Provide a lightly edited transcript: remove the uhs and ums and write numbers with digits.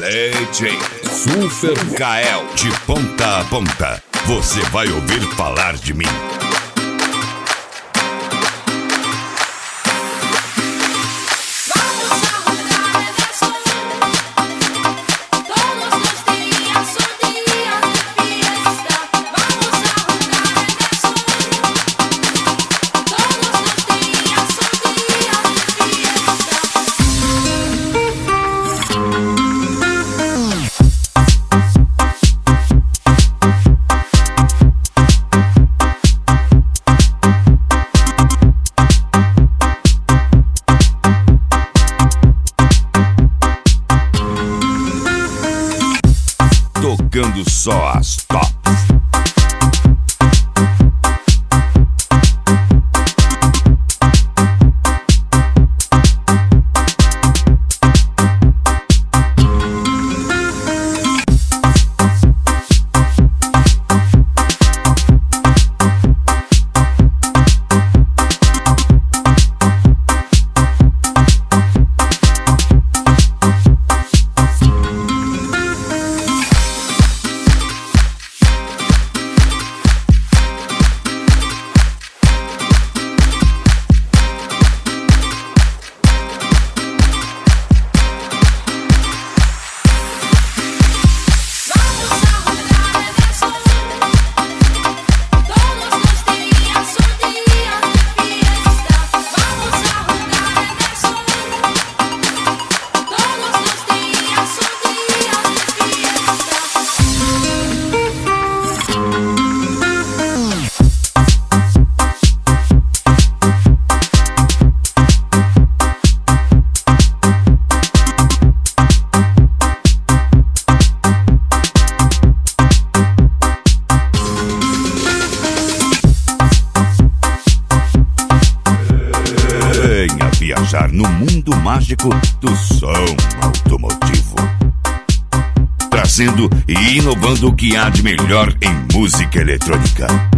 DJ Super Kael, de ponta a ponta, você vai ouvir falar de mim. Tocando só as tops. Viajar no mundo mágico do som automotivo, trazendo e inovando o que há de melhor em música eletrônica.